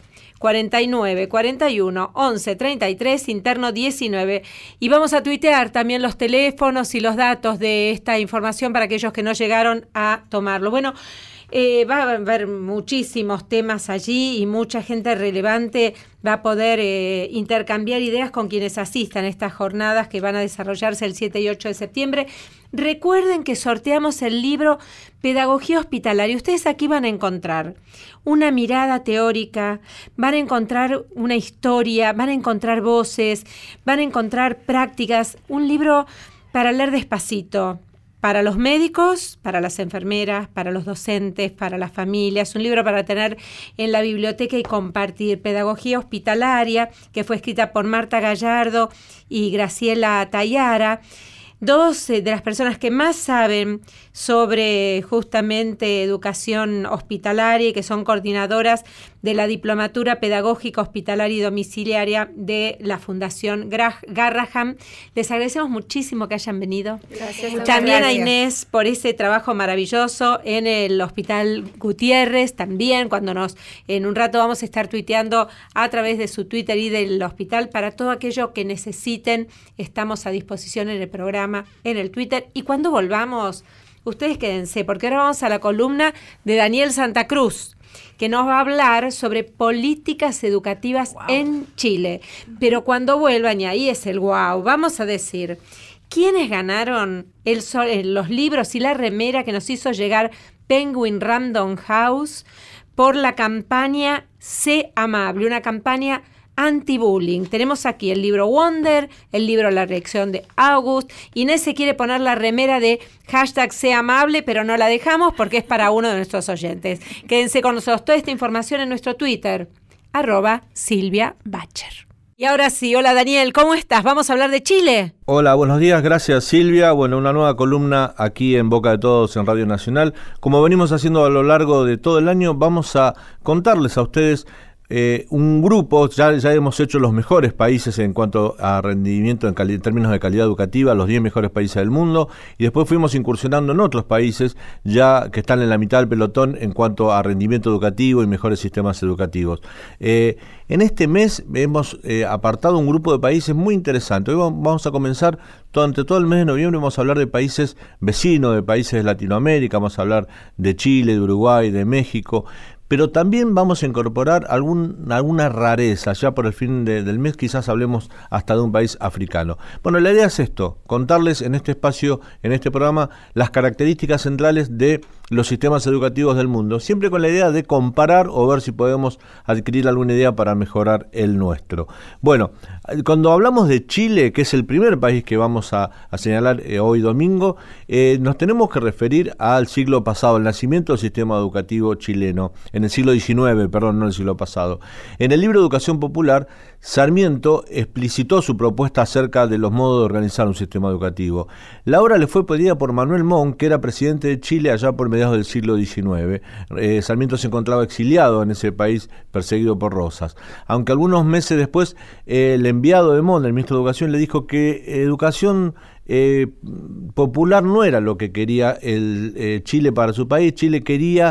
49 41 11 33, interno 19. Y vamos a tuitear también los teléfonos y los datos de esta información para aquellos que no llegaron a tomarlo. Bueno, va a haber muchísimos temas allí y mucha gente relevante va a poder intercambiar ideas con quienes asistan a estas jornadas que van a desarrollarse el 7 y 8 de septiembre. Recuerden que sorteamos el libro Pedagogía Hospitalaria. Ustedes aquí van a encontrar una mirada teórica, van a encontrar una historia, van a encontrar voces, van a encontrar prácticas, un libro para leer despacito, para los médicos, para las enfermeras, para los docentes, para las familias, un libro para tener en la biblioteca y compartir. Pedagogía Hospitalaria, que fue escrita por Marta Gallardo y Graciela Tayara, dos de las personas que más saben sobre justamente educación hospitalaria y que son coordinadoras de la Diplomatura Pedagógica Hospitalaria y Domiciliaria de la Fundación Garrahan. Les agradecemos muchísimo que hayan venido. Gracias. También a Inés por ese trabajo maravilloso en el Hospital Gutiérrez, también cuando en un rato vamos a estar tuiteando a través de su Twitter y del hospital. Para todo aquello que necesiten, estamos a disposición en el programa, en el Twitter. Y cuando volvamos, ustedes quédense, porque ahora vamos a la columna de Daniel Santa Cruz, que nos va a hablar sobre políticas educativas en Chile. Pero cuando vuelvan, y ahí es el vamos a decir quiénes ganaron los libros y la remera que nos hizo llegar Penguin Random House por la campaña Sé Amable, una campaña anti-bullying. Tenemos aquí el libro Wonder, el libro La Reacción de August. Inés se quiere poner la remera de #SeAmable, pero no la dejamos porque es para uno de nuestros oyentes. Quédense con nosotros. Toda esta información en nuestro Twitter, @SilviaBacher. Y ahora sí, hola Daniel, ¿cómo estás? ¿Vamos a hablar de Chile? Hola, buenos días, gracias Silvia. Bueno, una nueva columna aquí en Boca de Todos en Radio Nacional. Como venimos haciendo a lo largo de todo el año, vamos a contarles a ustedes un grupo. Ya hemos hecho los mejores países en cuanto a rendimiento en términos de calidad educativa, los 10 mejores países del mundo, y después fuimos incursionando en otros países ya que están en la mitad del pelotón en cuanto a rendimiento educativo y mejores sistemas educativos. En este mes hemos apartado un grupo de países muy interesante. Hoy vamos a comenzar, durante todo el mes de noviembre vamos a hablar de países vecinos, de países de Latinoamérica, vamos a hablar de Chile, de Uruguay, de México, pero también vamos a incorporar alguna rareza. Ya por el fin del mes quizás hablemos hasta de un país africano. Bueno, la idea es esto, contarles en este espacio, en este programa, las características centrales de los sistemas educativos del mundo, siempre con la idea de comparar o ver si podemos adquirir alguna idea para mejorar el nuestro. Bueno, cuando hablamos de Chile, que es el primer país que vamos a señalar hoy domingo, nos tenemos que referir al siglo pasado, el nacimiento del sistema educativo chileno, en el siglo XIX, perdón, no el siglo pasado. En el libro Educación Popular, Sarmiento explicitó su propuesta acerca de los modos de organizar un sistema educativo. La obra le fue pedida por Manuel Montt, que era presidente de Chile allá por mediados del siglo XIX. Sarmiento se encontraba exiliado en ese país, perseguido por Rosas. Aunque algunos meses después, el enviado de Montt, el ministro de Educación, le dijo que educación popular no era lo que quería Chile para su país. Chile quería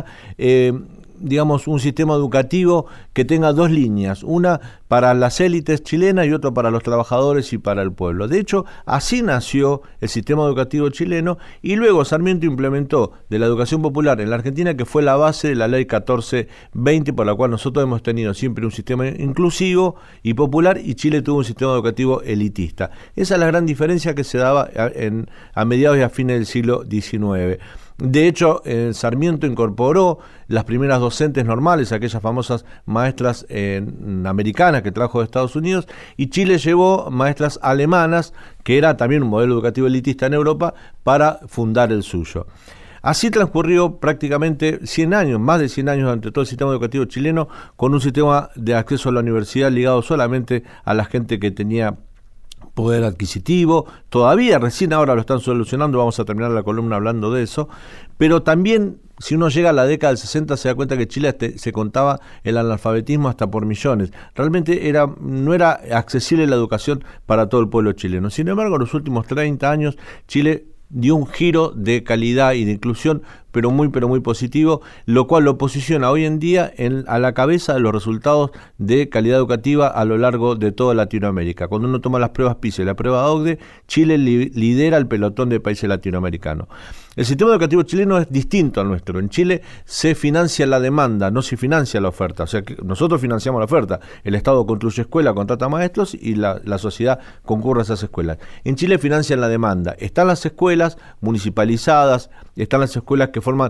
digamos, un sistema educativo que tenga dos líneas, una para las élites chilenas y otra para los trabajadores y para el pueblo. De hecho, así nació el sistema educativo chileno, y luego Sarmiento implementó de la educación popular en la Argentina, que fue la base de la ley 1420, por la cual nosotros hemos tenido siempre un sistema inclusivo y popular, y Chile tuvo un sistema educativo elitista. Esa es la gran diferencia que se daba a mediados y a fines del siglo XIX. De hecho, Sarmiento incorporó las primeras docentes normales, aquellas famosas maestras americanas que trajo de Estados Unidos, y Chile llevó maestras alemanas, que era también un modelo educativo elitista en Europa, para fundar el suyo. Así transcurrió prácticamente 100 años, más de 100 años durante todo el sistema educativo chileno, con un sistema de acceso a la universidad ligado solamente a la gente que tenía poder adquisitivo. Todavía, recién ahora lo están solucionando, vamos a terminar la columna hablando de eso, pero también, si uno llega a la década del 60, se da cuenta que Chile se contaba el analfabetismo hasta por millones. Realmente no era accesible la educación para todo el pueblo chileno. Sin embargo, en los últimos 30 años, Chile dio un giro de calidad y de inclusión, pero muy positivo, lo cual lo posiciona hoy en día a la cabeza de los resultados de calidad educativa a lo largo de toda Latinoamérica. Cuando uno toma las pruebas PISA y la prueba OCDE, Chile lidera el pelotón de países latinoamericanos. El sistema educativo chileno es distinto al nuestro. En Chile se financia la demanda, no se financia la oferta. O sea, que nosotros financiamos la oferta. El Estado construye escuelas, contrata maestros y la sociedad concurre a esas escuelas. En Chile financian la demanda. Están las escuelas municipalizadas, están las escuelas que forman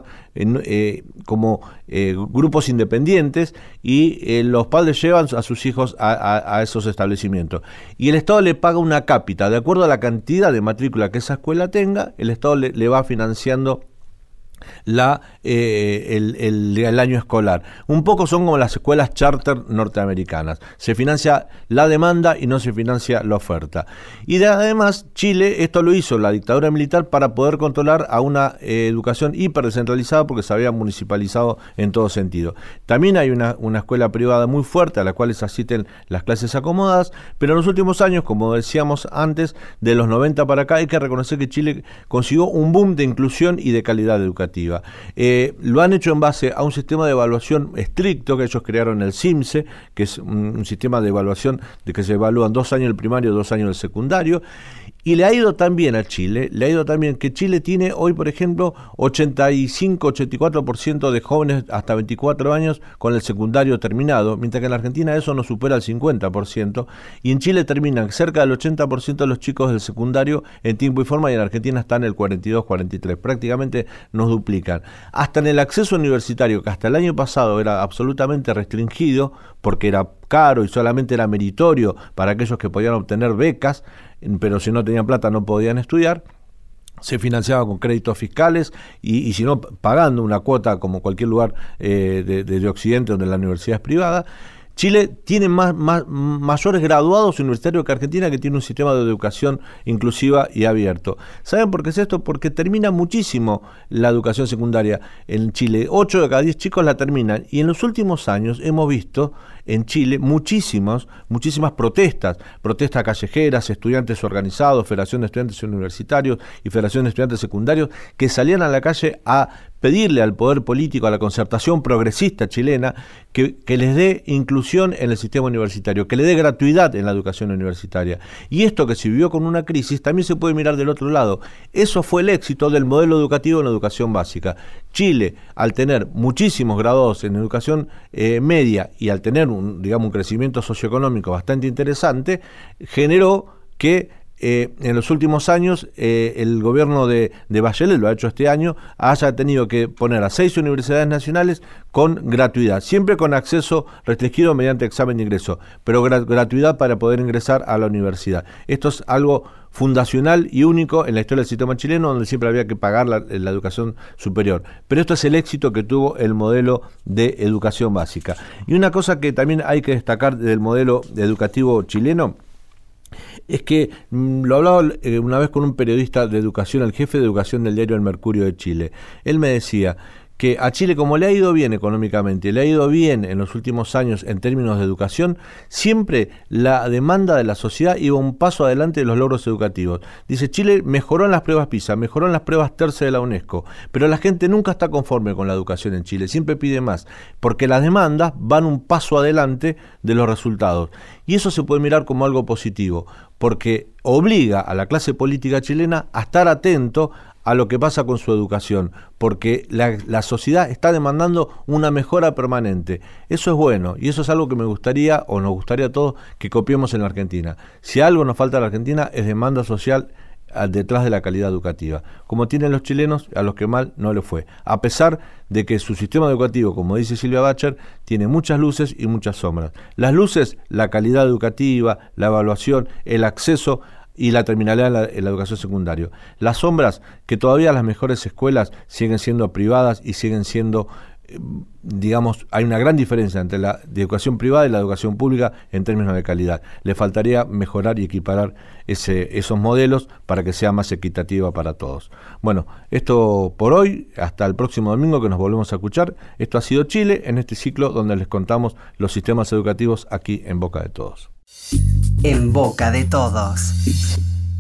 como grupos independientes, y los padres llevan a sus hijos a esos establecimientos. Y el Estado le paga una cápita. De acuerdo a la cantidad de matrícula que esa escuela tenga, el Estado le va financiando el año escolar. Un poco son como las escuelas charter norteamericanas. Se financia la demanda y no se financia la oferta. Y además, Chile, esto lo hizo la dictadura militar para poder controlar a una educación hiper descentralizada, porque se había municipalizado en todo sentido. También hay una escuela privada muy fuerte a la cual se asisten las clases acomodadas, pero en los últimos años, como decíamos antes, de los 90 para acá, hay que reconocer que Chile consiguió un boom de inclusión y de calidad educativa. Lo han hecho en base a un sistema de evaluación estricto que ellos crearon, el CIMSE, que es un sistema de evaluación de que se evalúan 2 años el primario, 2 años el secundario. Y le ha ido también a Chile, que Chile tiene hoy, por ejemplo, 85-84% de jóvenes hasta 24 años con el secundario terminado, mientras que en la Argentina eso no supera el 50%, y en Chile terminan cerca del 80% de los chicos del secundario en tiempo y forma, y en Argentina están en el 42-43%, prácticamente nos duplican. Hasta en el acceso universitario, que hasta el año pasado era absolutamente restringido, porque era caro y solamente era meritorio para aquellos que podían obtener becas, pero si no tenían plata no podían estudiar, se financiaba con créditos fiscales y si no, pagando una cuota como cualquier lugar de Occidente donde la universidad es privada. Chile tiene mayores graduados universitarios que Argentina, que tiene un sistema de educación inclusiva y abierto. ¿Saben por qué es esto? Porque termina muchísimo la educación secundaria en Chile. 8 de cada 10 chicos la terminan, y en los últimos años hemos visto en Chile muchísimas protestas callejeras, estudiantes organizados, Federación de Estudiantes Universitarios y Federación de Estudiantes Secundarios, que salían a la calle a pedirle al poder político, a la concertación progresista chilena, que les dé inclusión en el sistema universitario, que le dé gratuidad en la educación universitaria. Y esto que se vivió con una crisis también se puede mirar del otro lado. Eso fue el éxito del modelo educativo en la educación básica. Chile, al tener muchísimos graduados en educación media y al tener un crecimiento socioeconómico bastante interesante, generó que en los últimos años el gobierno de Bachelet, lo ha hecho este año, haya tenido que poner a 6 universidades nacionales con gratuidad, siempre con acceso restringido mediante examen de ingreso, pero gratuidad para poder ingresar a la universidad. Esto es algo fundacional y único en la historia del sistema chileno, donde siempre había que pagar la educación superior. Pero esto es el éxito que tuvo el modelo de educación básica. Y una cosa que también hay que destacar del modelo educativo chileno es que lo hablaba una vez con un periodista de educación, el jefe de educación del diario El Mercurio de Chile. Él me decía que a Chile, como le ha ido bien económicamente, le ha ido bien en los últimos años en términos de educación, siempre la demanda de la sociedad iba un paso adelante de los logros educativos. Dice, Chile mejoró en las pruebas PISA, mejoró en las pruebas TERCE de la UNESCO, pero la gente nunca está conforme con la educación en Chile, siempre pide más, porque las demandas van un paso adelante de los resultados. Y eso se puede mirar como algo positivo, porque obliga a la clase política chilena a estar atento a lo que pasa con su educación, porque la sociedad está demandando una mejora permanente. Eso es bueno, y eso es algo que me gustaría, o nos gustaría a todos, que copiemos en la Argentina. Si algo nos falta en la Argentina es demanda social detrás de la calidad educativa, como tienen los chilenos, a los que mal no les fue, a pesar de que su sistema educativo, como dice Silvia Bacher, tiene muchas luces y muchas sombras. Las luces, la calidad educativa, la evaluación, el acceso y la terminalidad en la educación secundaria. Las sombras, que todavía las mejores escuelas siguen siendo privadas y siguen siendo, hay una gran diferencia entre la educación privada y la educación pública en términos de calidad. Le faltaría mejorar y equiparar esos modelos para que sea más equitativa para todos. Bueno, esto por hoy, hasta el próximo domingo que nos volvemos a escuchar. Esto ha sido Chile en este ciclo donde les contamos los sistemas educativos aquí en Boca de Todos. En Boca de Todos.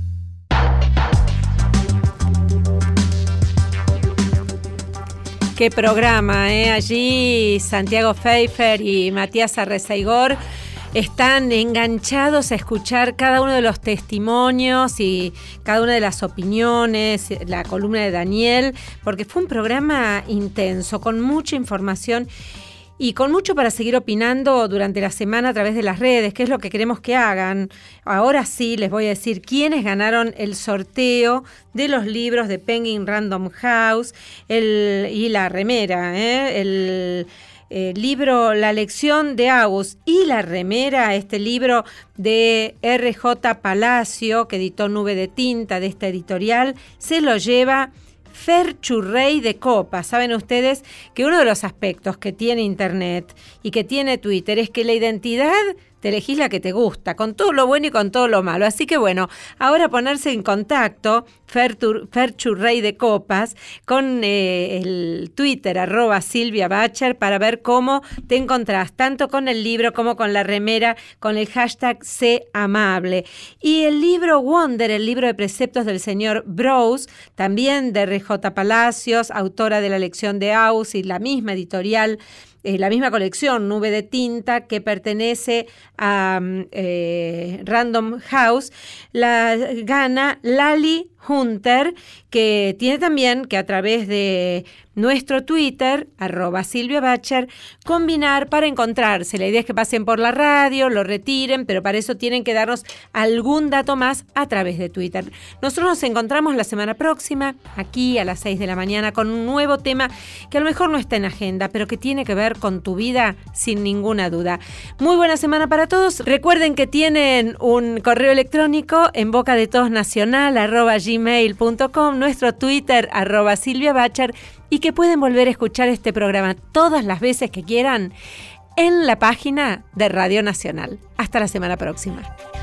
Qué programa, ¿eh? Allí Santiago Pfeiffer y Matías Arrezaigor están enganchados a escuchar cada uno de los testimonios y cada una de las opiniones, la columna de Daniel, porque fue un programa intenso, con mucha información y con mucho para seguir opinando durante la semana a través de las redes, que es lo que queremos que hagan. Ahora sí les voy a decir quiénes ganaron el sorteo de los libros de Penguin Random House y la remera, el libro La lección de Agus y la remera, este libro de R.J. Palacio, que editó Nube de Tinta, de esta editorial, se lo lleva Ferchu Rey de Copas. Saben ustedes que uno de los aspectos que tiene Internet y que tiene Twitter es que la identidad te elegís la que te gusta, con todo lo bueno y con todo lo malo. Así que bueno, ahora ponerse en contacto, Ferchu Rey de Copas, con el Twitter, @Silvia Bacher, para ver cómo te encontrás, tanto con el libro como con la remera, con el hashtag Sé Amable. Y el libro Wonder, el libro de preceptos del señor Brous, también de R.J. Palacios, autora de La lección de Aus y la misma editorial, la misma colección, Nube de Tinta, que pertenece a Random House, la gana Lali Hunter, que tiene también que a través de nuestro Twitter, @Silvia Bacher, combinar para encontrarse. La idea es que pasen por la radio, lo retiren, pero para eso tienen que darnos algún dato más a través de Twitter. Nosotros nos encontramos la semana próxima, aquí a las 6 de la mañana, con un nuevo tema que a lo mejor no está en agenda, pero que tiene que ver con tu vida sin ninguna duda. Muy buena semana para todos. Recuerden que tienen un correo electrónico en bocadetodosnacional @gmail.com, nuestro Twitter @Silvia Bacher, y que pueden volver a escuchar este programa todas las veces que quieran en la página de Radio Nacional. Hasta la semana próxima.